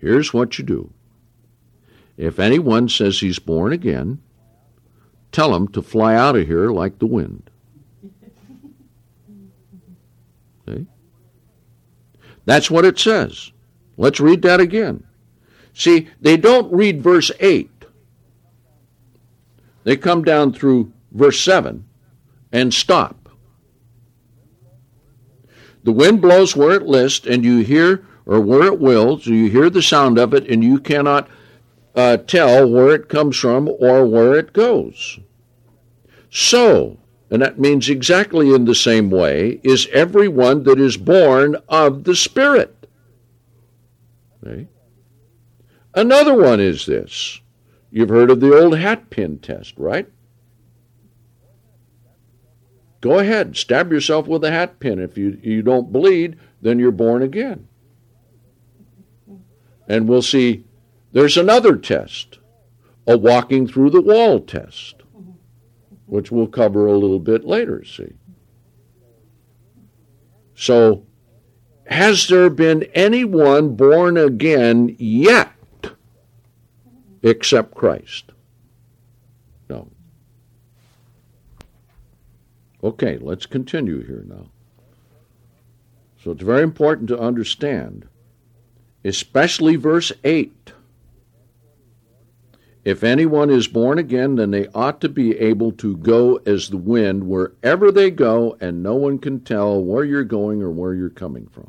Here's what you do. If anyone says he's born again, tell him to fly out of here like the wind. See? That's what it says. Let's read that again. See, they don't read verse 8. They come down through verse 7 and stop. The wind blows where it lists, and you hear, or where it wills, you hear the sound of it, and you cannot tell where it comes from or where it goes. So, and that means exactly in the same way, is everyone that is born of the Spirit. Okay? Another one is this. You've heard of the old hat pin test, right? Go ahead, stab yourself with a hat pin. If you don't bleed, then you're born again. And we'll see, there's another test, a walking through the wall test, which we'll cover a little bit later, see. So, has there been anyone born again yet except Christ? No. Okay, let's continue here now. So it's very important to understand, especially verse 8. If anyone is born again, then they ought to be able to go as the wind wherever they go, and no one can tell where you're going or where you're coming from.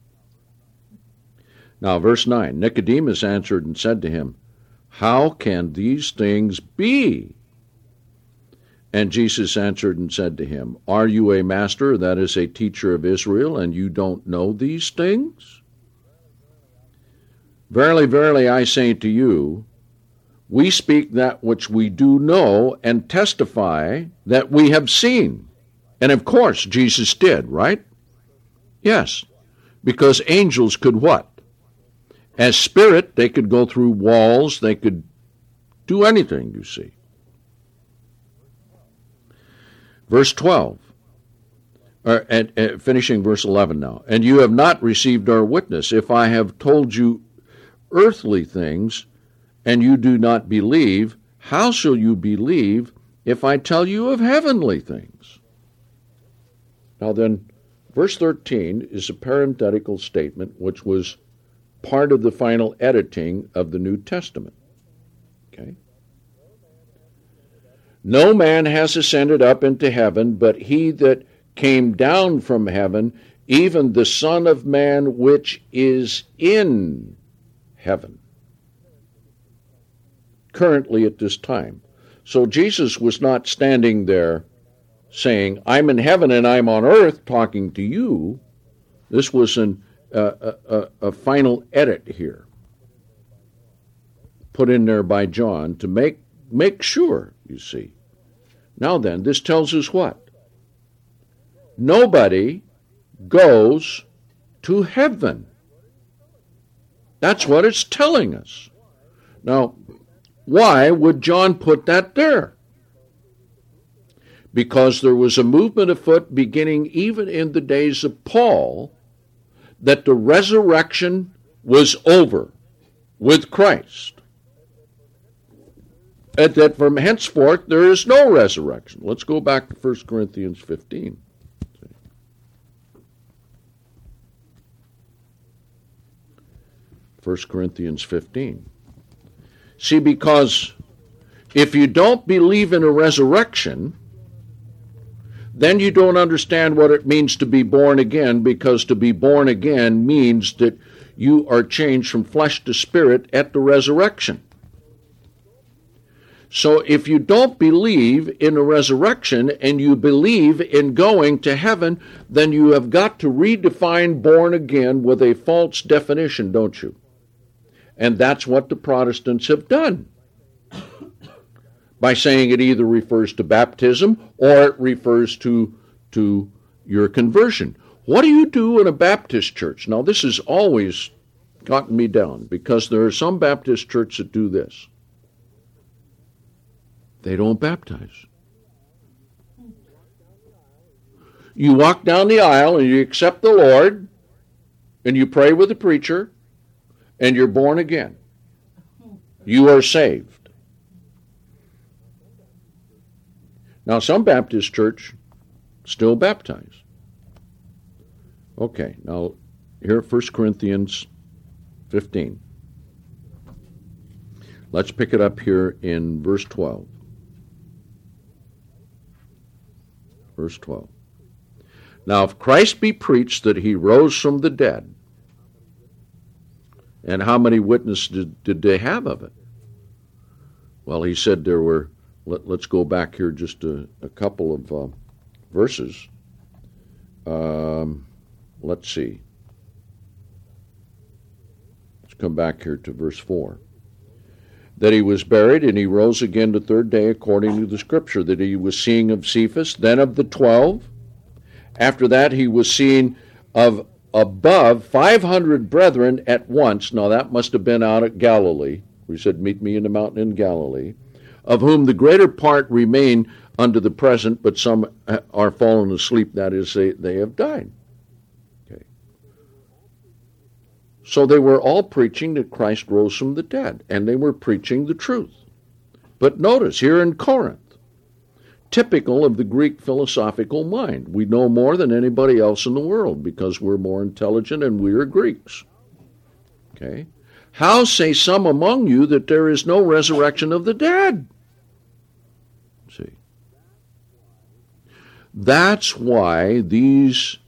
Now, verse 9, Nicodemus answered and said to him, how can these things be? And Jesus answered and said to him, are you a master, that is a teacher of Israel, and you don't know these things? Verily, verily, I say to you, we speak that which we do know and testify that we have seen. And of course, Jesus did, right? Yes, because angels could what? As spirit, they could go through walls, they could do anything, you see. Verse 12, finishing verse 11 now. And you have not received our witness. If I have told you earthly things, and you do not believe, how shall you believe if I tell you of heavenly things? Now then, verse 13 is a parenthetical statement which was part of the final editing of the New Testament. Okay? No man has ascended up into heaven, but he that came down from heaven, even the Son of Man which is in heaven. Currently at this time. So Jesus was not standing there saying, I'm in heaven and I'm on earth talking to you. This was a final edit here, put in there by John to make sure, you see. Now then, this tells us what? Nobody goes to heaven. That's what it's telling us. Now, why would John put that there? Because there was a movement afoot beginning even in the days of Paul that the resurrection was over with Christ. And that from henceforth there is no resurrection. Let's go back to 1 Corinthians 15. 1 Corinthians 15. See, because if you don't believe in a resurrection, then you don't understand what it means to be born again, because to be born again means that you are changed from flesh to spirit at the resurrection. So if you don't believe in a resurrection and you believe in going to heaven, then you have got to redefine born again with a false definition, don't you? And that's what the Protestants have done, by saying it either refers to baptism or it refers to your conversion. What do you do in a Baptist church? Now, this has always gotten me down, because there are some Baptist churches that do this. They don't baptize. You walk down the aisle and you accept the Lord and you pray with the preacher, and you're born again. You are saved. Now, some Baptist church still baptize. Okay, now here 1 Corinthians 15. Let's pick it up here in verse 12. Verse 12. Now, if Christ be preached that he rose from the dead, and how many witnesses did they have of it? Well, he said there were, let's go back here just a couple of verses. Let's see. Let's come back here to verse 4. That he was buried, and he rose again the third day according to the Scripture, that he was seen of Cephas, then of the 12. After that he was seen of above 500 brethren at once. Now that must have been out at Galilee. We said, meet me in the mountain in Galilee. Of whom the greater part remain unto the present, but some are fallen asleep, that is, they have died. Okay. So they were all preaching that Christ rose from the dead, and they were preaching the truth. But notice, here in Corinth, typical of the Greek philosophical mind, we know more than anybody else in the world because we're more intelligent and we are Greeks. Okay? How say some among you that there is no resurrection of the dead? See. That's why these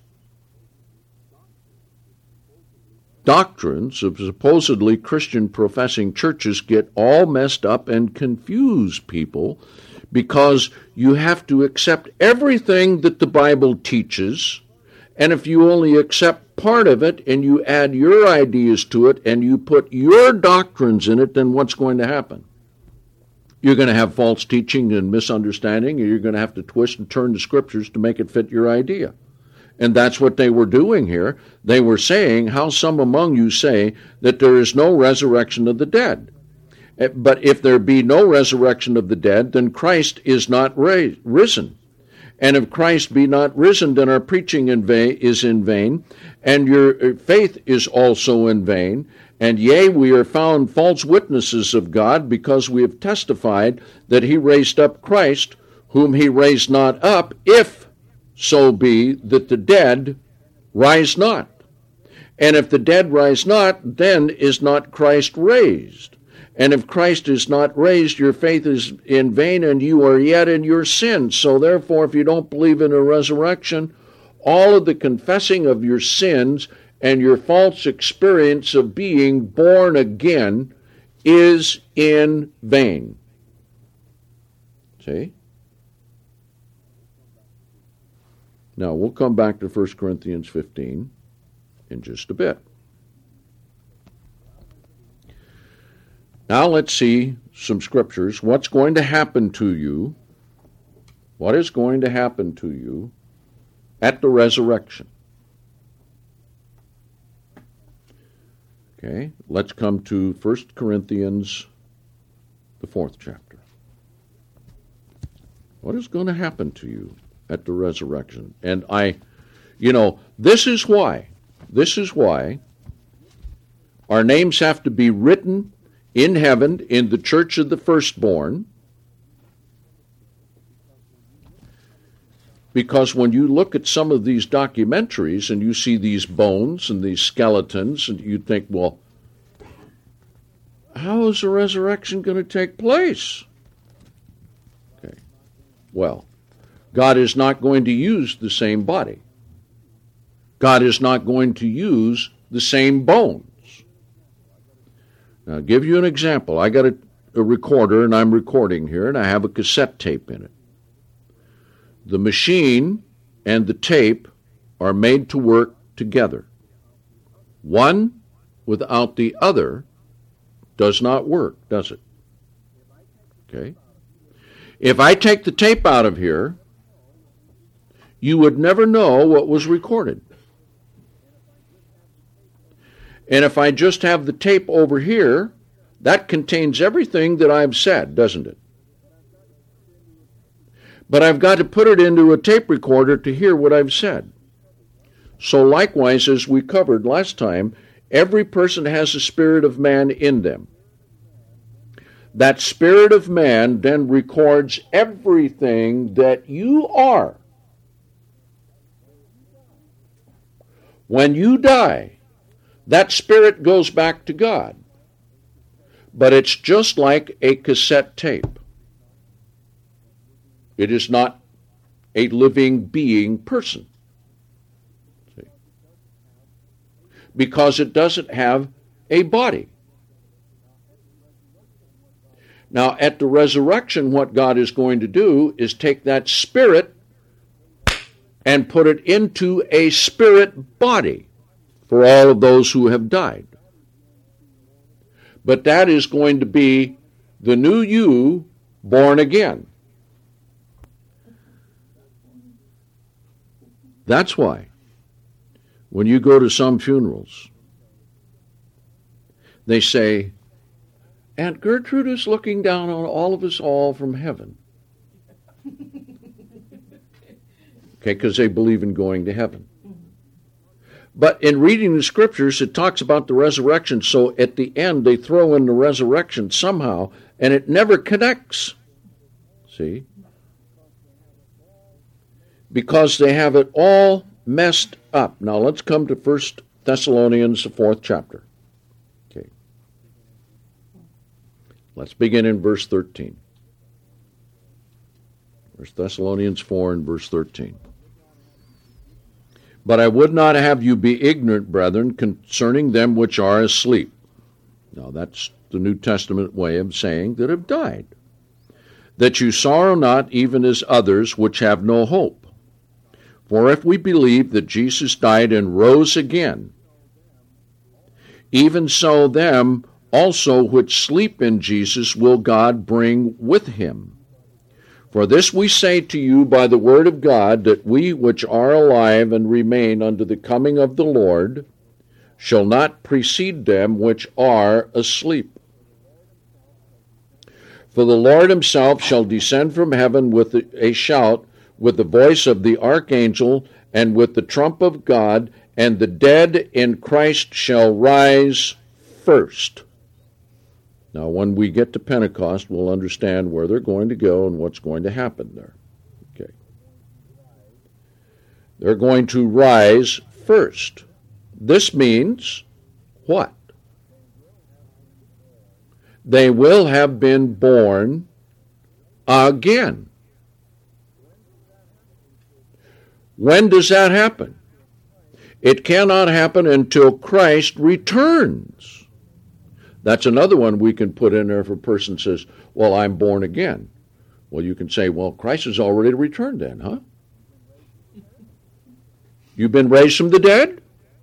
doctrines of supposedly Christian professing churches get all messed up and confuse people, because you have to accept everything that the Bible teaches, and if you only accept part of it and you add your ideas to it and you put your doctrines in it, then what's going to happen? You're going to have false teaching and misunderstanding, and you're going to have to twist and turn the Scriptures to make it fit your idea. And that's what they were doing here. They were saying, how some among you say that there is no resurrection of the dead. But if there be no resurrection of the dead, then Christ is not risen. And if Christ be not risen, then our preaching is in vain, and your faith is also in vain. And yea, we are found false witnesses of God, because we have testified that he raised up Christ, whom he raised not up, if so be that the dead rise not. And if the dead rise not, then is not Christ raised. And if Christ is not raised, your faith is in vain, and you are yet in your sins. So therefore, if you don't believe in a resurrection, all of the confessing of your sins and your false experience of being born again is in vain. See? Now, we'll come back to 1 Corinthians 15 in just a bit. Now let's see some scriptures. What's going to happen to you? What is going to happen to you at the resurrection? Okay, let's come to 1 Corinthians, the 4th chapter. What is going to happen to you at the resurrection? And this is why our names have to be written in heaven in the church of the firstborn, because when you look at some of these documentaries and you see these bones and these skeletons, and you think, well, how is the resurrection going to take place? Okay. Well, God is not going to use the same body. God is not going to use the same bones. Now, I'll give you an example. I got a recorder, and I'm recording here, and I have a cassette tape in it. The machine and the tape are made to work together. One without the other does not work, does it? Okay? If I take the tape out of here, you would never know what was recorded. And if I just have the tape over here, that contains everything that I've said, doesn't it? But I've got to put it into a tape recorder to hear what I've said. So likewise, as we covered last time, Every person has a spirit of man in them. That spirit of man then records everything that you are. When you die, that spirit goes back to God. But it's just like a cassette tape. It is not a living being person. See? Because it doesn't have a body. Now, at the resurrection, what God is going to do is take that spirit and put it into a spirit body for all of those who have died. But that is going to be the new you born again. That's why when you go to some funerals, they say, Aunt Gertrude is looking down on all of us all from heaven. Okay, because they believe in going to heaven. But in reading the scriptures, it talks about the resurrection, so at the end they throw in the resurrection somehow, and it never connects. See? Because they have it all messed up. Now let's come to 1 Thessalonians, the 4th chapter. Okay. Let's begin in verse 13. 1 Thessalonians 4 and verse 13. But I would not have you be ignorant, brethren, concerning them which are asleep. Now that's the New Testament way of saying that have died. That you sorrow not even as others which have no hope. For if we believe that Jesus died and rose again, even so them also which sleep in Jesus will God bring with him. For this we say to you by the word of God, that we which are alive and remain unto the coming of the Lord shall not precede them which are asleep. For the Lord himself shall descend from heaven with a shout, with the voice of the archangel, and with the trump of God, and the dead in Christ shall rise first. Now, when we get to Pentecost, we'll understand where they're going to go and what's going to happen there. Okay. They're going to rise first. This means what? They will have been born again. When does that happen? It cannot happen until Christ returns. That's another one we can put in there if a person says, well, I'm born again. Well, you can say, well, Christ has already returned then, huh? You've been raised from the dead?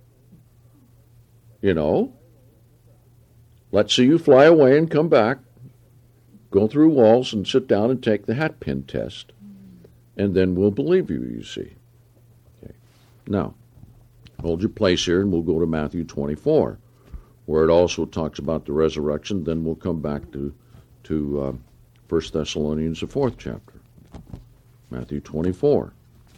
You know, let's see you fly away and come back, go through walls and sit down and take the hat pin test, and then we'll believe you, you see. Okay. Now, hold your place here and we'll go to Matthew 24. Where it also talks about the resurrection. Then we'll come back to 1 Thessalonians, the 4th chapter. Matthew 24.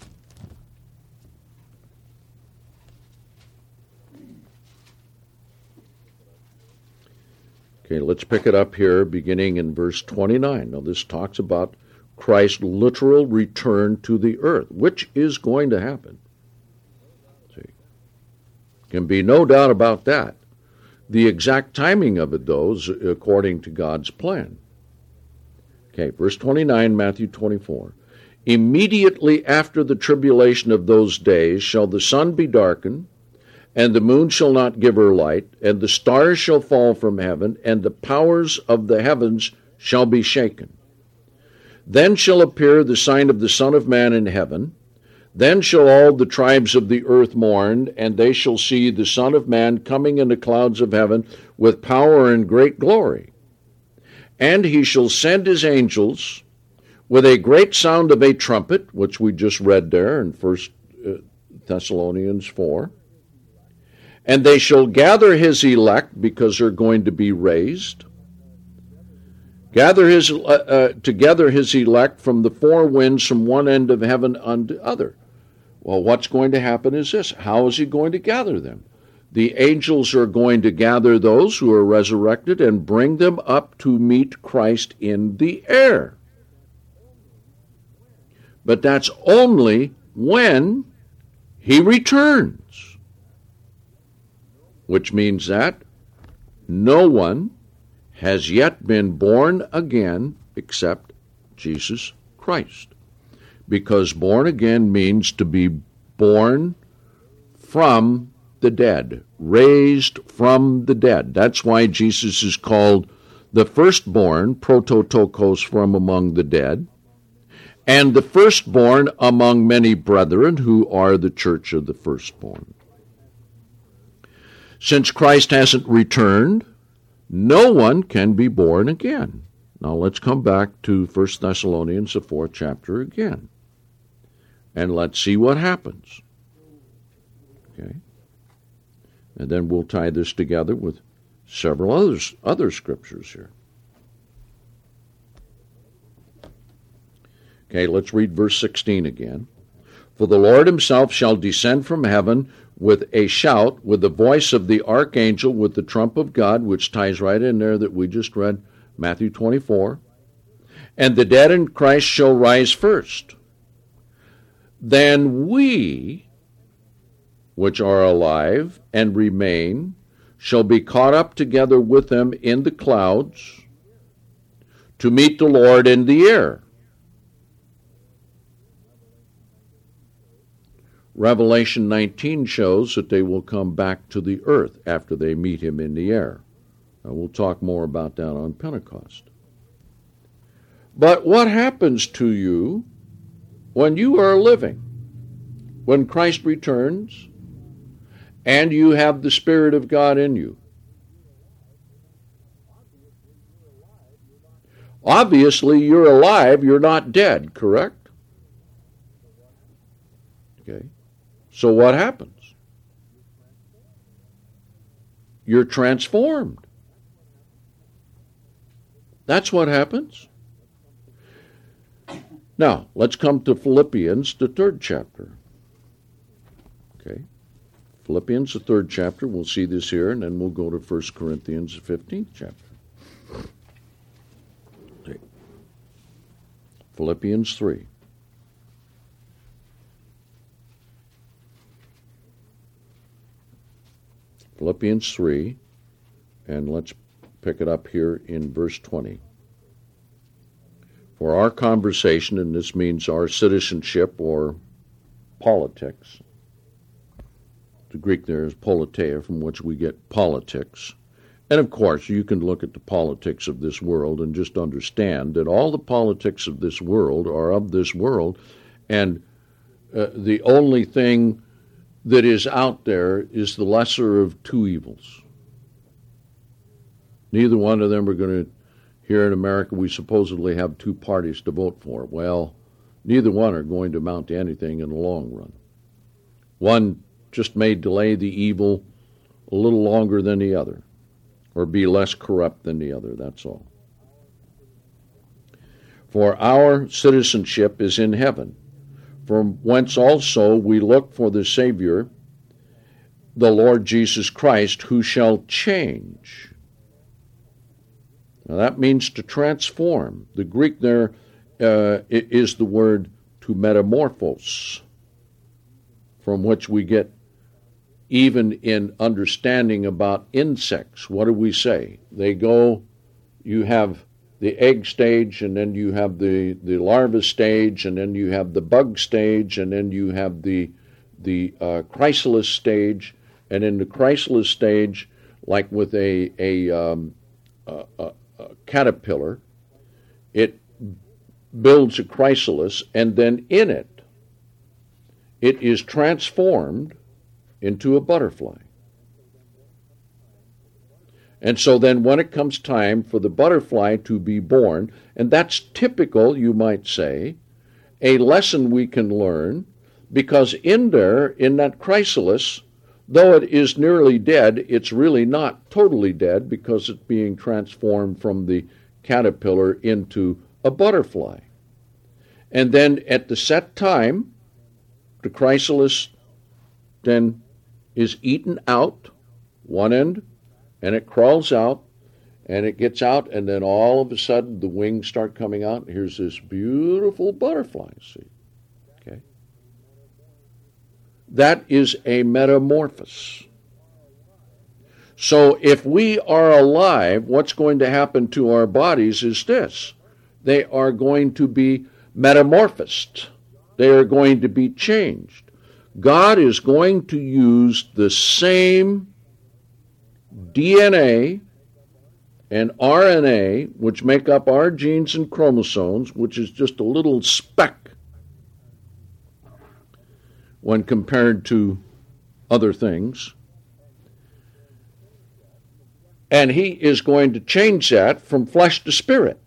Okay, let's pick it up here beginning in verse 29. Now this talks about Christ's literal return to the earth, which is going to happen. See, can be no doubt about that. The exact timing of it, though, is according to God's plan. Okay, verse 29, Matthew 24. Immediately after the tribulation of those days shall the sun be darkened, and the moon shall not give her light, and the stars shall fall from heaven, and the powers of the heavens shall be shaken. Then shall appear the sign of the Son of Man in heaven. Then shall all the tribes of the earth mourn, and they shall see the Son of Man coming in the clouds of heaven with power and great glory. And he shall send his angels with a great sound of a trumpet, which we just read there in 1 Thessalonians 4. And they shall gather his elect, because they're going to be raised. Gather together his elect from the four winds, from one end of heaven unto other. Well, what's going to happen is this. How is he going to gather them? the angels are going to gather those who are resurrected and bring them up to meet Christ in the air. But that's only when he returns, which means that no one has yet been born again except Jesus Christ. Because born again means to be born from the dead, raised from the dead. That's why Jesus is called the firstborn, prototokos, from among the dead, and the firstborn among many brethren, who are the church of the firstborn. Since Christ hasn't returned, no one can be born again. Now let's come back to 1 Thessalonians, the 4th chapter again, and let's see what happens. Okay? And then we'll tie this together with several other scriptures here. Okay, let's read verse 16 again. For the Lord himself shall descend from heaven with a shout, with the voice of the archangel, with the trump of God, which ties right in there that we just read, Matthew 24. And the dead in Christ shall rise first. Then we, which are alive and remain, shall be caught up together with them in the clouds to meet the Lord in the air. Revelation 19 shows that they will come back to the earth after they meet him in the air. Now, we'll talk more about that on Pentecost. But what happens to you when you are living? When Christ returns and you have the Spirit of God in you? Obviously, you're alive, you're not dead, correct? Okay. So what happens? You're transformed. That's what happens. Now, let's come to Philippians, the 3rd chapter. Okay. Philippians, the 3rd chapter. We'll see this here, and then we'll go to 1 Corinthians, the 15th chapter. Okay. Philippians 3. Philippians 3, and let's pick it up here in verse 20. For our conversation, and this means our citizenship or politics, the Greek there is politeia, from which we get politics. And of course, you can look at the politics of this world and just understand that all the politics of this world are of this world, and the only thing that is out there is the lesser of two evils. Neither one of them are going to, here in America, we supposedly have two parties to vote for. Well, neither one are going to amount to anything in the long run. One just may delay the evil a little longer than the other, or be less corrupt than the other, that's all. For our citizenship is in heaven, from whence also we look for the Savior, the Lord Jesus Christ, who shall change. Now that means to transform. The Greek there is the word to metamorphos, from which we get even in understanding about insects. What do we say? They go, you have the egg stage, and then you have the larva stage, and then you have the bug stage, and then you have the chrysalis stage, and in the chrysalis stage, like with a caterpillar, it builds a chrysalis, and then in it, it is transformed into a butterfly. And so then when it comes time for the butterfly to be born, and that's typical, you might say, a lesson we can learn, because in there, in that chrysalis, though it is nearly dead, it's really not totally dead because it's being transformed from the caterpillar into a butterfly. And then at the set time, the chrysalis then is eaten out, one end, and it crawls out, and it gets out, and then all of a sudden the wings start coming out. Here's this beautiful butterfly, see? Okay? That is a metamorphosis. So if we are alive, what's going to happen to our bodies is this. They are going to be metamorphosed. They are going to be changed. God is going to use the same DNA and RNA, which make up our genes and chromosomes, which is just a little speck when compared to other things. And he is going to change that from flesh to spirit.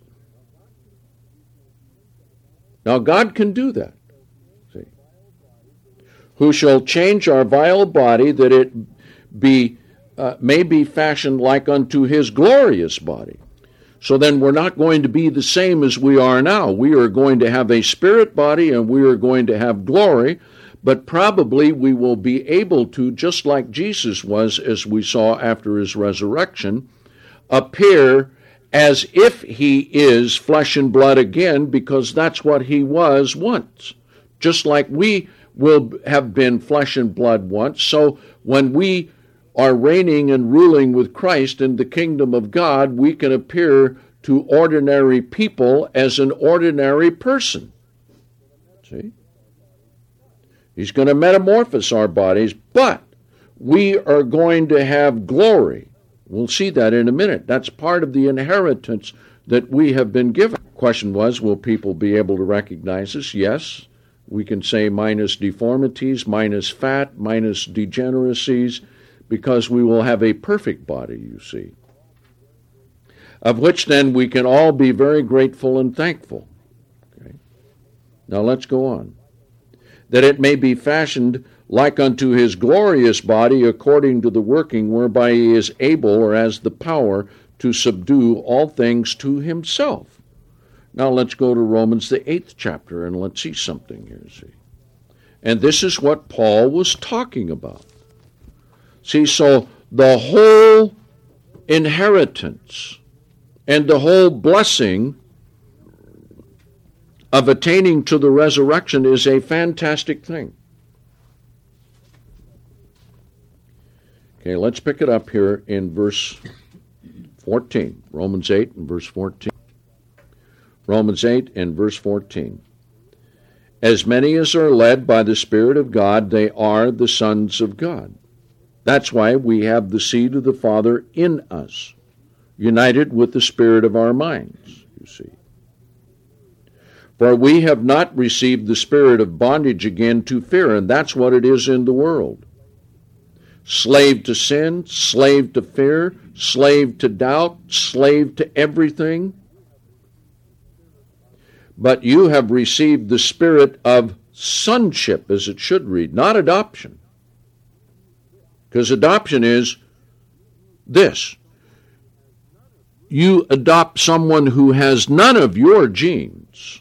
Now, God can do that. See? Who shall change our vile body that it may be fashioned like unto his glorious body. So then we're not going to be the same as we are now. We are going to have a spirit body and we are going to have glory, but probably we will be able to, just like Jesus was, as we saw after his resurrection, appear as if he is flesh and blood again, because that's what he was once. Just like we will have been flesh and blood once. So when we are reigning and ruling with Christ in the kingdom of God, we can appear to ordinary people as an ordinary person. See? He's going to metamorphose our bodies, but we are going to have glory. We'll see that in a minute. That's part of the inheritance that we have been given. The question was, will people be able to recognize us? Yes. We can say minus deformities, minus fat, minus degeneracies, because we will have a perfect body, you see, of which then we can all be very grateful and thankful. Okay? Now let's go on. That it may be fashioned like unto his glorious body, according to the working whereby he is able, or has the power, to subdue all things to himself. Now let's go to Romans, the 8th chapter, and let's see something here, see. And this is what Paul was talking about. See, so the whole inheritance and the whole blessing of attaining to the resurrection is a fantastic thing. Okay, let's pick it up here in verse 14. Romans 8 and verse 14. Romans 8 and verse 14. As many as are led by the Spirit of God, they are the sons of God. That's why we have the seed of the Father in us, united with the spirit of our minds, you see. For we have not received the spirit of bondage again to fear, and that's what it is in the world. Slave to sin, slave to fear, slave to doubt, slave to everything. But you have received the spirit of sonship, as it should read, not adoption. Because adoption is this. You adopt someone who has none of your genes.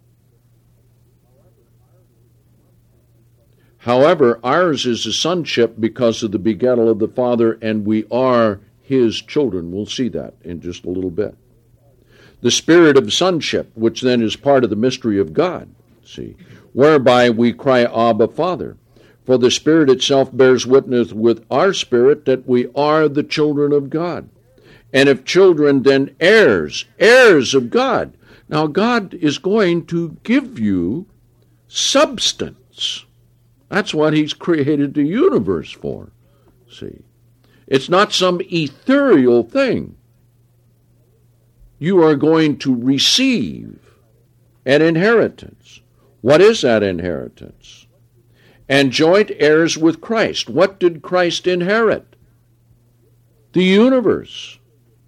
However, ours is a sonship because of the begettal of the Father, and we are his children. We'll see that in just a little bit. The spirit of sonship, which then is part of the mystery of God, see, whereby we cry, Abba, Father. For the Spirit itself bears witness with our spirit that we are the children of God. And if children, then heirs, heirs of God. Now God is going to give you substance. That's what he's created the universe for. See, it's not some ethereal thing. You are going to receive an inheritance. What is that inheritance? And joint heirs with Christ. What did Christ inherit? The universe.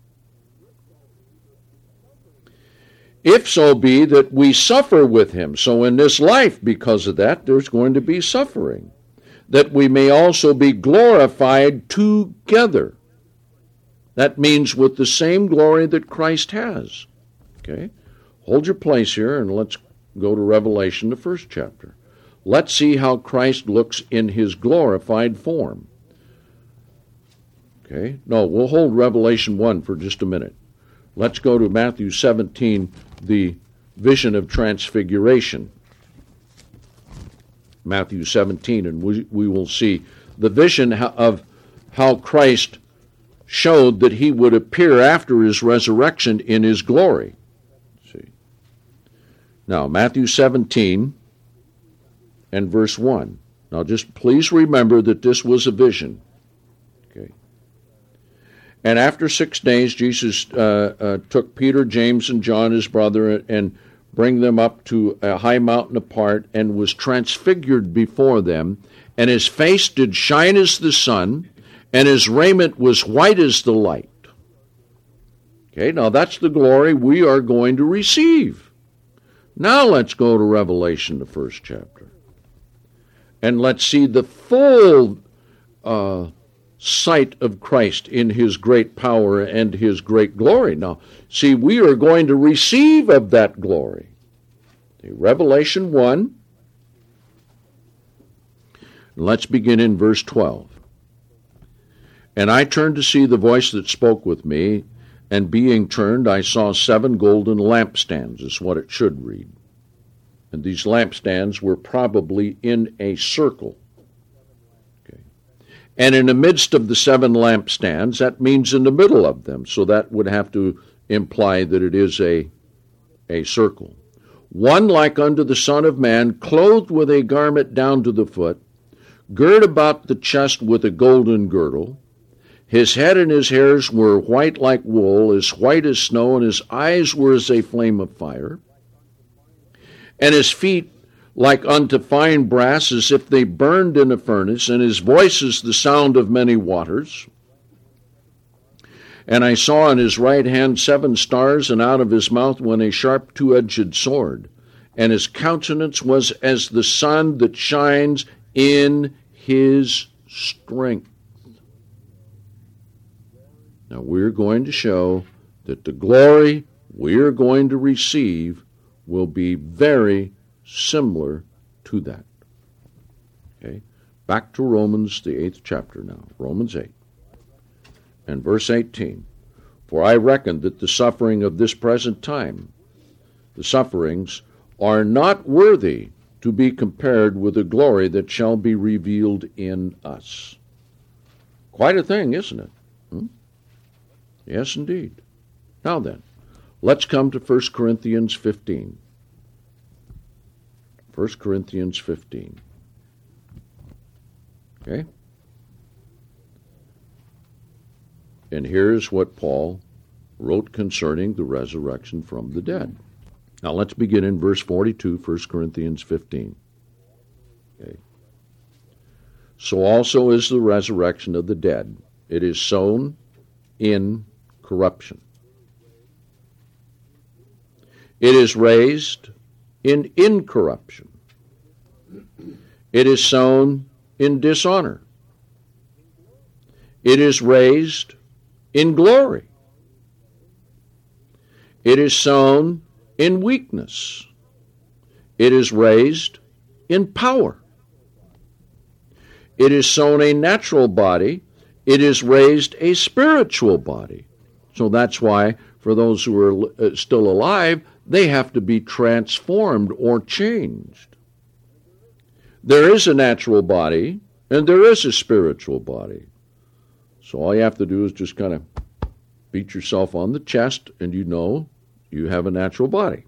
If so be that we suffer with him. So in this life, because of that, there's going to be suffering. That we may also be glorified together. That means with the same glory that Christ has. Okay? Hold your place here and let's go to Revelation, the 1st chapter. Let's see how Christ looks in his glorified form. Okay? No, we'll hold Revelation 1 for just a minute. Let's go to Matthew 17, the vision of transfiguration. Matthew 17, and we will see the vision of how Christ showed that he would appear after his resurrection in his glory. See. Now, Matthew 17 and verse 1. Now, just please remember that this was a vision. Okay. And after 6 days, Jesus took Peter, James, and John, his brother, and bring them up to a high mountain apart, and was transfigured before them, and his face did shine as the sun, and his raiment was white as the light. Okay, now that's the glory we are going to receive. Now let's go to Revelation, the first chapter, and let's see the full sight of Christ in his great power and his great glory. Now, see, we are going to receive of that glory. Revelation 1, let's begin in verse 12. And I turned to see the voice that spoke with me, and being turned, I saw 7 golden lampstands, is what it should read. And these lampstands were probably in a circle. And in the midst of the 7 lampstands, that means in the middle of them, so that would have to imply that it is a circle. One like unto the Son of Man, clothed with a garment down to the foot, girt about the chest with a golden girdle. His head and his hairs were white like wool, as white as snow, and his eyes were as a flame of fire. And his feet like unto fine brass, as if they burned in a furnace, and his voice is the sound of many waters. And I saw in his right hand 7 stars, and out of his mouth went a sharp 2-edged sword, and his countenance was as the sun that shines in his strength. Now we're going to show that the glory we are going to receive will be very similar to that. Okay, back to Romans, the 8th chapter now, Romans 8, and verse 18. For I reckon that the suffering of this present time, the sufferings, are not worthy to be compared with the glory that shall be revealed in us. Quite a thing, isn't it? Yes, indeed. Now then, let's come to 1 Corinthians 15. 1 Corinthians 15. Okay? And here's what Paul wrote concerning the resurrection from the dead. Now let's begin in verse 42, 1 Corinthians 15. Okay. So also is the resurrection of the dead. It is sown in corruption. It is raised in incorruption. It is sown in dishonor. It is raised in glory. It is sown in weakness. It is raised in power. It is sown a natural body. It is raised a spiritual body. So that's why, for those who are still alive, they have to be transformed or changed. There is a natural body, and there is a spiritual body. So all you have to do is just kind of beat yourself on the chest, and you know you have a natural body.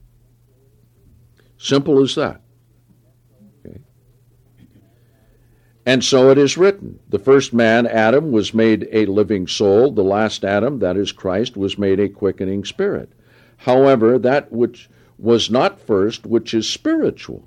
Simple as that. Okay. And so it is written, the first man, Adam, was made a living soul. The last Adam, that is Christ, was made a quickening spirit. However, that which was not first, which is spiritual,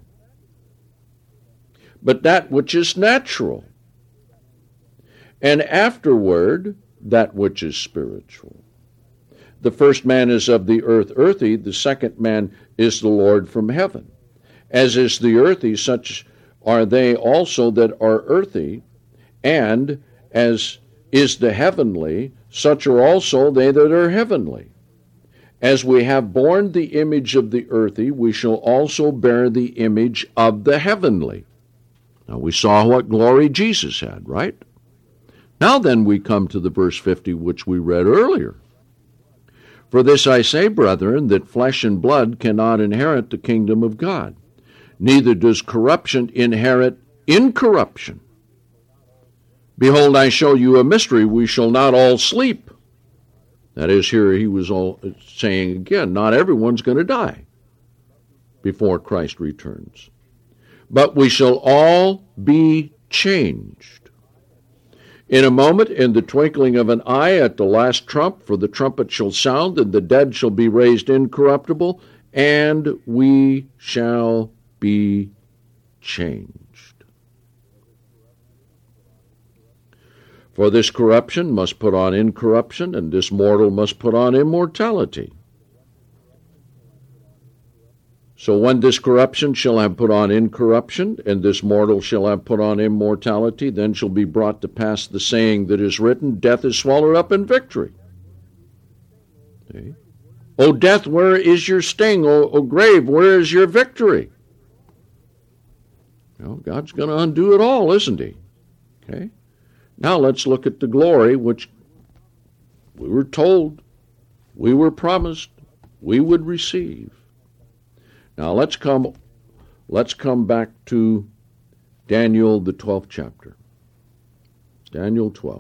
but that which is natural, and afterward, that which is spiritual. The first man is of the earth, earthy. The second man is the Lord from heaven. As is the earthy, such are they also that are earthy, and as is the heavenly, such are also they that are heavenly. As we have borne the image of the earthy, we shall also bear the image of the heavenly. Now we saw what glory Jesus had, right? Now then we come to the verse 50, which we read earlier. For this I say, brethren, that flesh and blood cannot inherit the kingdom of God, neither does corruption inherit incorruption. Behold, I show you a mystery. We shall not all sleep. That is, here he was all saying again, not everyone's going to die before Christ returns. But we shall all be changed. In a moment, in the twinkling of an eye, at the last trump, for the trumpet shall sound, and the dead shall be raised incorruptible, and we shall be changed. For this corruption must put on incorruption, and this mortal must put on immortality. So when this corruption shall have put on incorruption, and this mortal shall have put on immortality, then shall be brought to pass the saying that is written, death is swallowed up in victory. See? O death, where is your sting? O grave, where is your victory? Well, God's going to undo it all, isn't he? Okay. Now let's look at the glory which we were told, we were promised, we would receive. Now let's come back to Daniel, the 12th chapter. Daniel 12.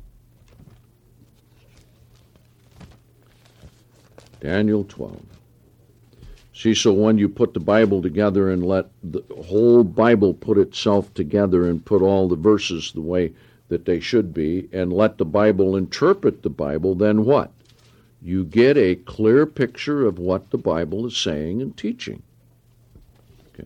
Daniel 12. See, so when you put the Bible together and let the whole Bible put itself together and put all the verses the way that they should be, and let the Bible interpret the Bible, then what? You get a clear picture of what the Bible is saying and teaching. Okay.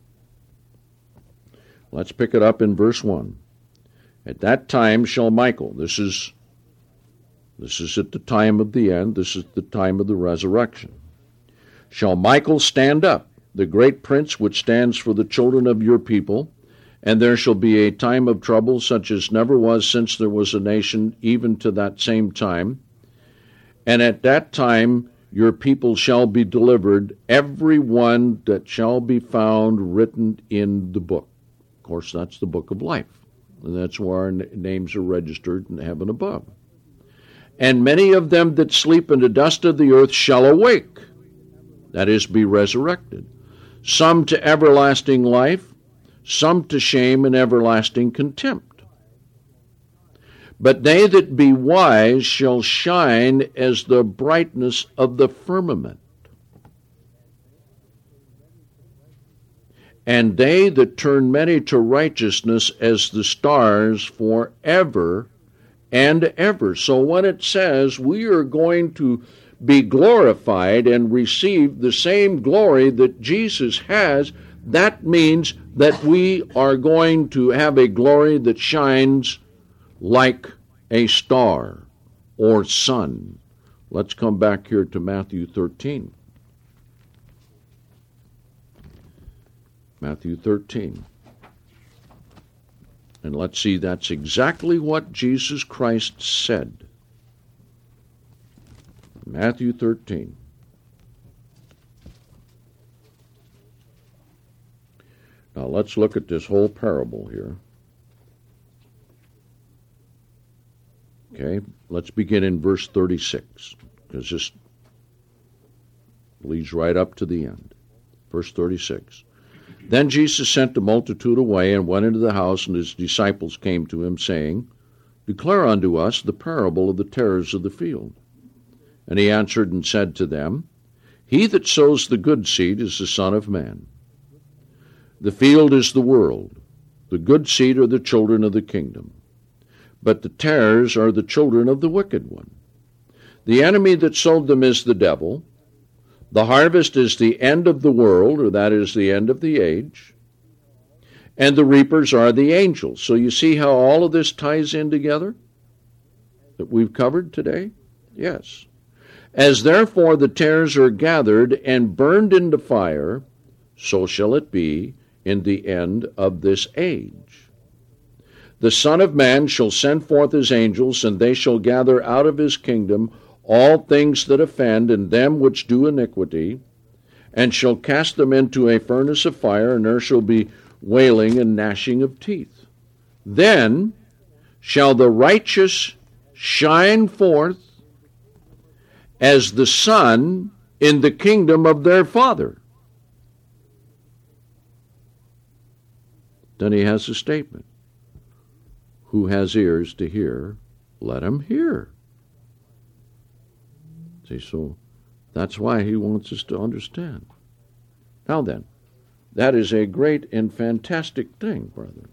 Let's pick it up in verse 1. At that time shall Michael, this is at the time of the end, this is the time of the resurrection. Shall Michael stand up, the great prince which stands for the children of your people, and there shall be a time of trouble such as never was since there was a nation, even to that same time. And at that time your people shall be delivered, every one that shall be found written in the book. Of course, that's the book of life. And that's where our names are registered in heaven above. And many of them that sleep in the dust of the earth shall awake, that is, be resurrected. Some to everlasting life, some to shame and everlasting contempt. But they that be wise shall shine as the brightness of the firmament. And they that turn many to righteousness as the stars forever and ever. So when it says we are going to be glorified and receive the same glory that Jesus has, that means that we are going to have a glory that shines like a star or sun. Let's come back here to Matthew 13. Matthew 13. And let's see, that's exactly what Jesus Christ said. Matthew 13. Now let's look at this whole parable here. Okay, let's begin in verse 36, because this leads right up to the end. Verse 36. Then Jesus sent the multitude away and went into the house, and his disciples came to him, saying, Declare unto us the parable of the tares of the field. And he answered and said to them, He that sows the good seed is the Son of Man. The field is the world. The good seed are the children of the kingdom. But the tares are the children of the wicked one. The enemy that sowed them is the devil. The harvest is the end of the world, or that is the end of the age. And the reapers are the angels. So you see how all of this ties in together that we've covered today? Yes. As therefore the tares are gathered and burned into fire, so shall it be in the end of this age. The Son of Man shall send forth his angels, and they shall gather out of his kingdom all things that offend, and them which do iniquity, and shall cast them into a furnace of fire, and there shall be wailing and gnashing of teeth. Then shall the righteous shine forth as the sun in the kingdom of their Father. Then he has a statement. Who has ears to hear, let him hear. See, so that's why he wants us to understand. Now then, that is a great and fantastic thing, brethren,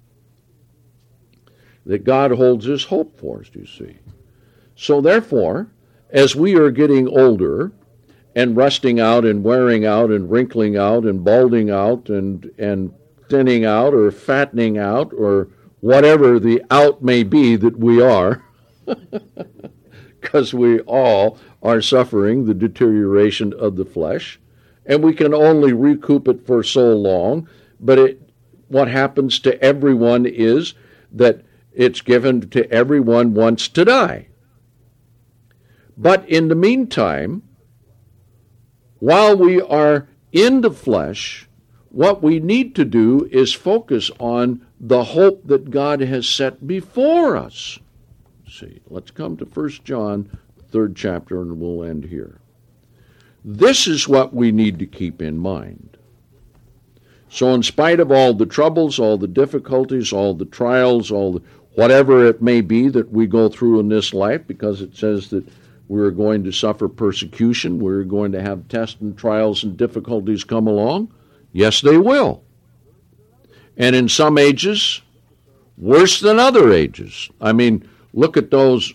that God holds his hope for us, you see. So therefore, as we are getting older and rusting out and wearing out and wrinkling out and balding out and thinning out or fattening out or whatever the out may be that we are, because we all are suffering the deterioration of the flesh, and we can only recoup it for so long, but what happens to everyone is that it's given to everyone once to die. But in the meantime, while we are in the flesh, what we need to do is focus on the hope that God has set before us. See, let's come to 1 John, 3rd chapter, and we'll end here. This is what we need to keep in mind. So in spite of all the troubles, all the difficulties, all the trials, whatever it may be that we go through in this life, because it says that we're going to suffer persecution, we're going to have tests and trials and difficulties come along. Yes, they will. And in some ages, worse than other ages. I mean, look at those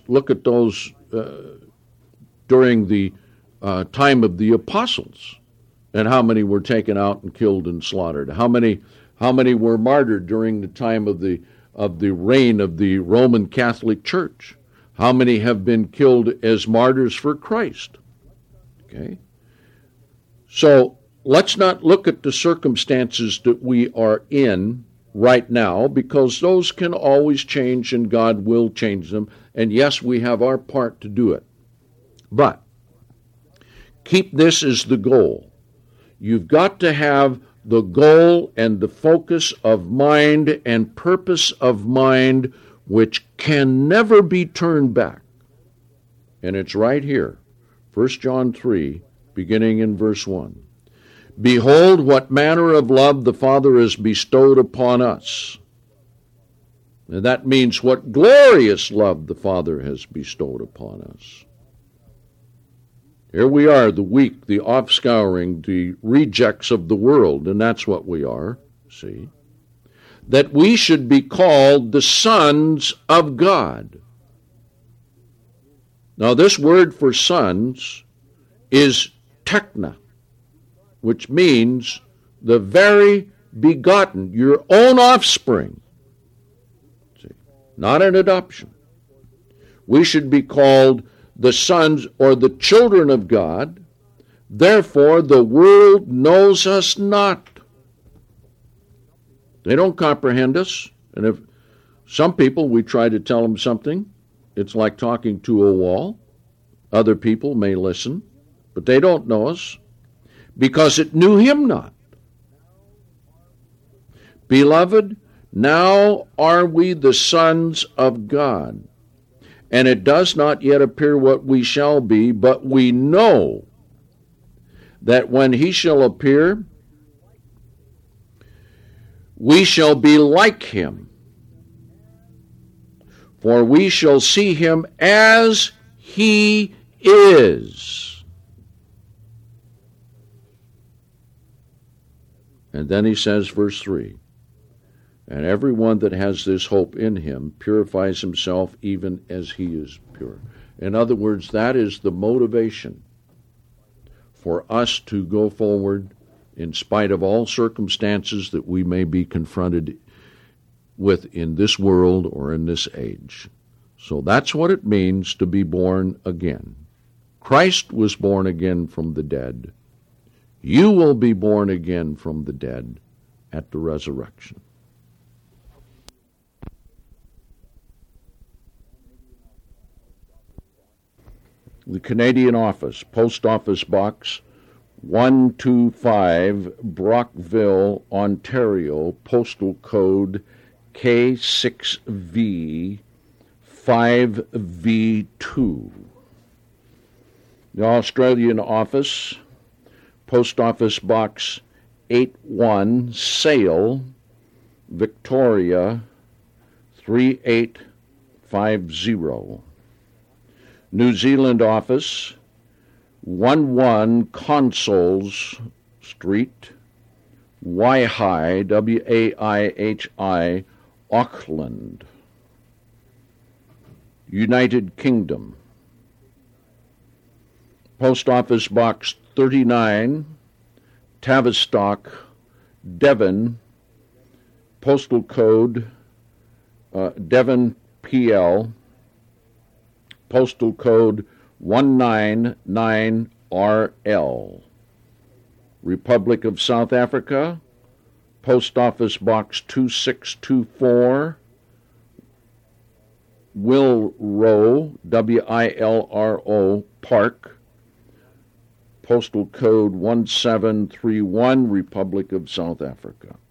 during the time of the apostles, and how many were taken out and killed and slaughtered. How many were martyred during the time of the reign of the Roman Catholic Church? How many have been killed as martyrs for Christ? Okay? So let's not look at the circumstances that we are in right now, because those can always change and God will change them. And yes, we have our part to do it. But keep this as the goal. You've got to have the goal and the focus of mind and purpose of mind, which can never be turned back. And it's right here, 1 John 3, beginning in verse 1. Behold, what manner of love the Father has bestowed upon us. And that means what glorious love the Father has bestowed upon us. Here we are, the weak, the offscouring, the rejects of the world, and that's what we are, see? That we should be called the sons of God. Now, this word for sons is tekna, which means the very begotten, your own offspring. See? Not an adoption. We should be called the sons or the children of God. Therefore, the world knows us not. They don't comprehend us. And if some people, we try to tell them something, it's like talking to a wall. Other people may listen, but they don't know us, because it knew him not. Beloved, now are we the sons of God, and it does not yet appear what we shall be, but we know that when he shall appear, we shall be like him, for we shall see him as he is. And then he says, verse 3, and everyone that has this hope in him purifies himself even as he is pure. In other words, that is the motivation for us to go forward in spite of all circumstances that we may be confronted with in this world or in this age. So that's what it means to be born again. Christ was born again from the dead. You will be born again from the dead at the resurrection. The Canadian Office, Post Office Box 125, Brockville, Ontario, postal code K6V 5V2. The Australian office, Post Office Box 81, Sale, Victoria 3850. New Zealand office, 11 Consols Street, Waihi, Waihi, Auckland. United Kingdom, Post Office Box 39, Tavistock, Devon, postal code Devon PL, postal code 199RL. Republic of South Africa, Post Office Box 2624, Wilro, Wilro Park, postal code 1731, Republic of South Africa.